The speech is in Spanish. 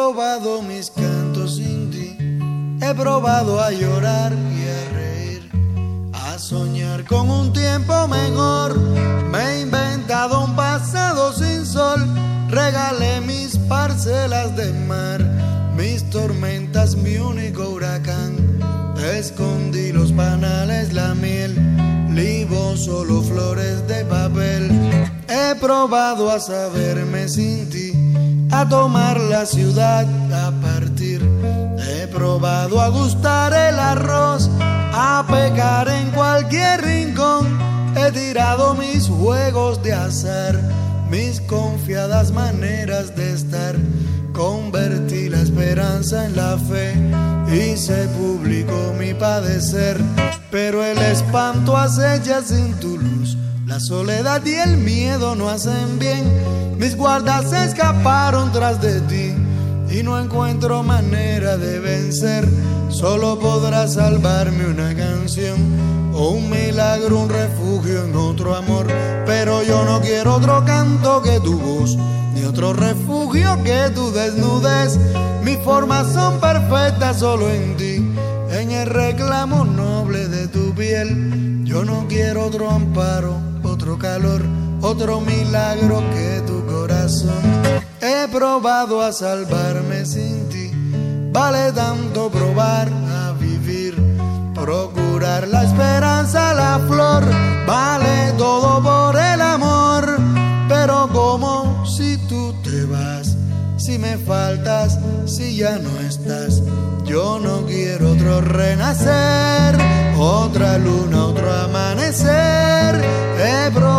probado mis cantos sin ti, he probado a llorar y a reír, a soñar con un tiempo mejor. Me he inventado un pasado sin sol, regalé mis parcelas de mar, mis tormentas, mi único huracán. Escondí los panales, la miel, libo solo flores de papel. He probado a saberme sin ti, a tomar la ciudad, a partir. He probado a gustar el arroz, a pecar en cualquier rincón. He tirado mis juegos de azar, mis confiadas maneras de estar. Convertí la esperanza en la fe, hice público mi padecer. Pero el espanto acecha sin tu luz, la soledad y el miedo no hacen bien. Mis guardas se escaparon tras de ti y no encuentro manera de vencer. Solo podrá salvarme una canción o un milagro, un refugio en otro amor. Pero yo no quiero otro canto que tu voz, ni otro refugio que tu desnudez. Mis formas son perfectas solo en ti, en el reclamo noble de tu piel. Yo no quiero otro amparo, otro calor, otro milagro que tu corazón. He probado a salvarme sin ti, vale tanto probar a vivir, procurar la esperanza, la flor, vale todo por el amor. Pero como si tú te vas, si me faltas, si ya no estás, yo no quiero otro renacer, otra luna, otro amanecer. He probado